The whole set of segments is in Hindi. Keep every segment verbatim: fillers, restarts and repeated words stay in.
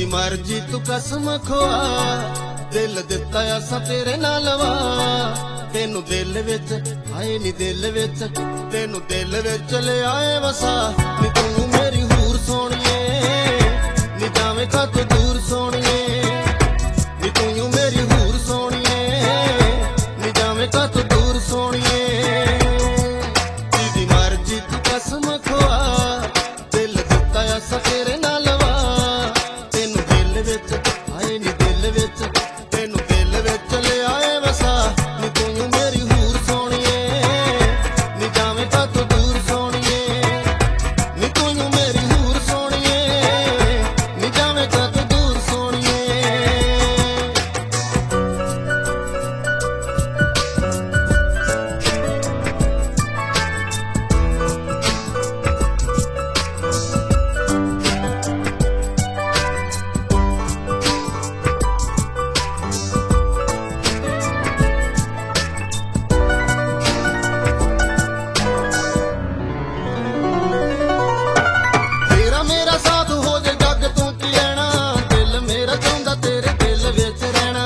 मर्जी तू कसम खुआ दिल दिता असा तेरे नाल वा तेनू दिल विच आए नी दिल विच तेनू दिल विच ले आए वसा नी तू मेरी हूर सोनिए नी जावे कद दूर सोनिए नी तू मेरी हूर सोनिए नी जावे कद दूर सोनिए तेरी मर्जी तू कसम खुआ दिल दिता असा तेरे नाल वा तेनू दिल विच आए नी दिल विच तेनू दिल विच ले आए वसा नी तू मेरी हूर सोनिए नी जावे कद दूर सोनिए नी तू मेरी हूर सोनिए नी जावे कद दूर सोनिए। तेरा मेरा साथ हो जे जग तू की लेना दिल मेरा चाहता तेरे दिल विच रहना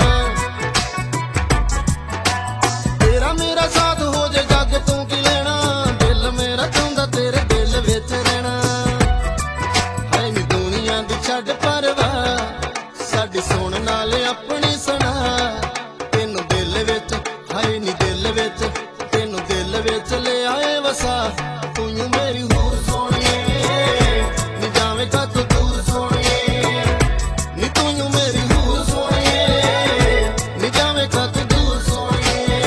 तेरा मेरा साथ हो जे जग तू की लेना दिल मेरा चाहता तेरे दिल विच रहना हाय नी दुनिया दी छड्ड परवाह साडी सुन नाल अपनी सुना तेनू दिल विच हाय नी दिल विच तेनू दिल विच ले आए वसा तू मेरी हूर सोनिए नी जावे कद दूर सोनिए नी तू मेरी हूर सोनिए नी जावे कद दूर सोनिए।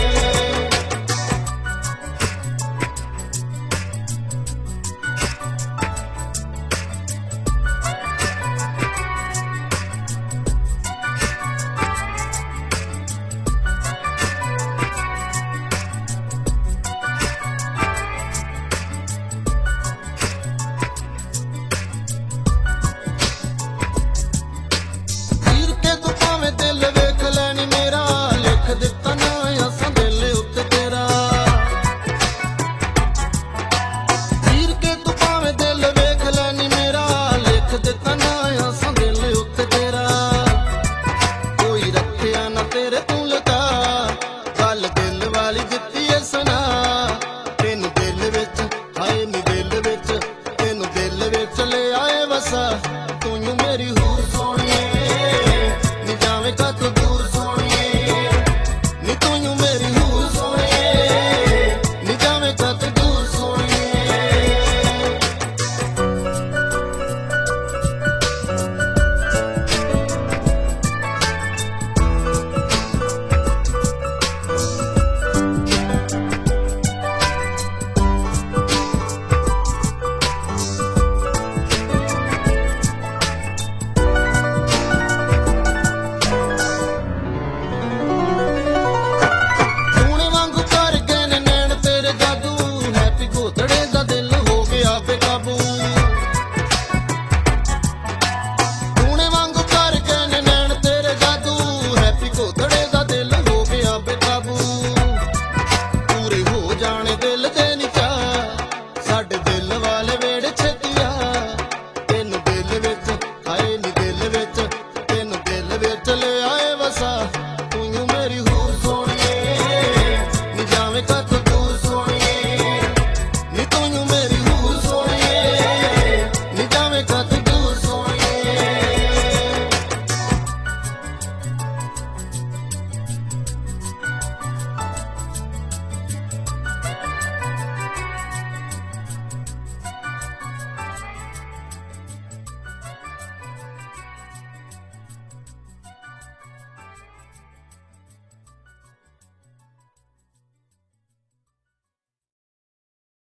चीर के तू भावें दिल वेख लैनी मेरा लिख दिता ना असां दिल उत्ते तेरा चीर के तू भावें दिल वेख लैनी मेरा लिख दिता ना असां दिल उत्ते तेरा कोई रखिया ना तेरे तू लगा गल दिल वाली जित्ती ऐ सुना तेनू दिल विच हाय नी दिल विच तेनू दिल विच ले आए वसा तू मेरी हूर सोनिए नी जावे कद दूर सोनिए नी तू मेरी हूर सोनिए नी जावे कद दूर सोनिए। सोने वांगू कर गए ने नैन तेरे जादू हैप्पी घोतड़े दा दिल हो गया बेकाबू सोने वांगू कर गए ने नैन तेरे जादू हैप्पी घोतड़े दा दिल हो गया बेकाबू पूरे हो जाने दिल दे नी चाह साडे दिल वाले वेड़े छेतिया तेनू दिल विच हाय नी दिल विच तेनू दिल विच ले